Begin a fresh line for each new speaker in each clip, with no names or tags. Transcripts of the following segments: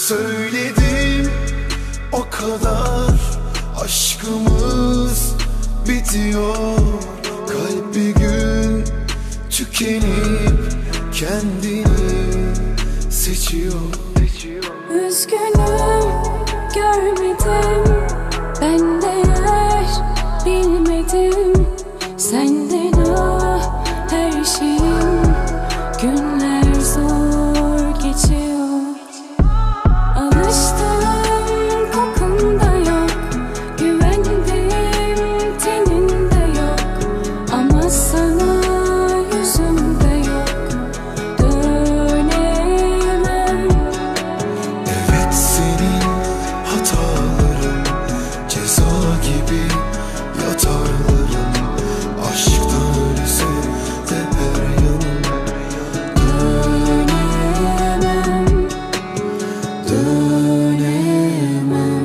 söyledim o kadar, aşkımız bitiyor. Kalp bir gün tükenip kendini seçiyor.
Üzgünüm, görmedim, ben değer bilmedim. Senden her şeyim, günler zor geçiyor. Alıştım, kokunda yok, güvendim, teninde yok. Ama sana yüzümde yok, dönemem.
Evet, senin hataların ceza gibi yatarlarım. Aşktan ölse de her yanım dönemem.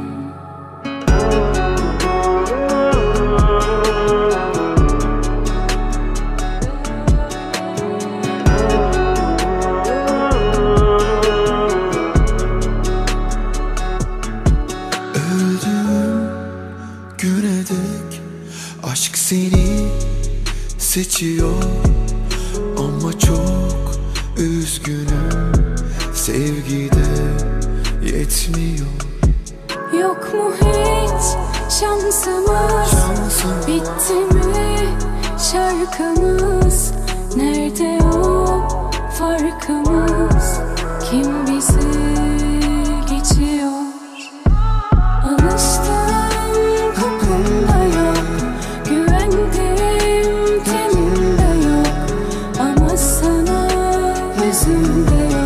Öldüğüm güne dek aşk seni seçiyor. Ama çok üzgünüm, sevgide yetmiyor.
Yok mu hiç şansımız? Bitti mi şarkımız? Nerede o farkımız? Kim bizi geçiyor? Alıştım, kokunda yok, güvendim, teninde yok. Ama sana yüzümde yok.